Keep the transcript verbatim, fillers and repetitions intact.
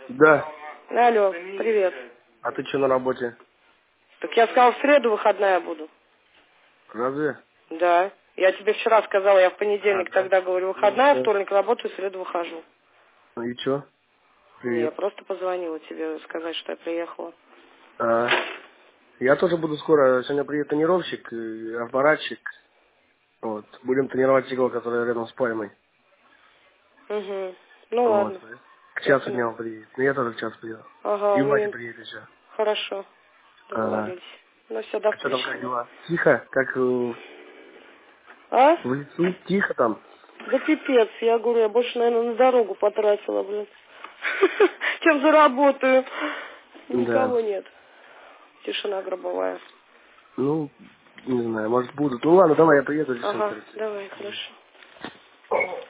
Да. Алло, привет. А ты что на работе? Так я сказала, в среду выходная буду. Разве? Да. Я тебе вчера сказала, я в понедельник А, да. тогда говорю Ну, выходная, да. вторник работаю, в среду выхожу. Ну и чё? Не, я Привет. просто позвонила тебе сказать, что я приехала. А, я тоже буду скоро. Сегодня приедет тренировщик, и аппаратчик. Вот. Будем тренировать игру, которая рядом с пальмой. Угу. Ну Вот. ладно, К я часу дня поняла. он приедет. Ну я тоже к часу приеду. Ага, И ну Вася и приедет еще. хорошо, А, договорились. Ну все, до а что там, как встречи. дела? Тихо? Как э, А? в лесу? Тихо там? Да пипец, я говорю, я больше, наверное, на дорогу потратила, блин. Чем заработаю. Да. Никого нет. Тишина гробовая. Ну, не знаю, может будут. Ну ладно, давай я приеду, решим, Ага, короче. давай, хорошо.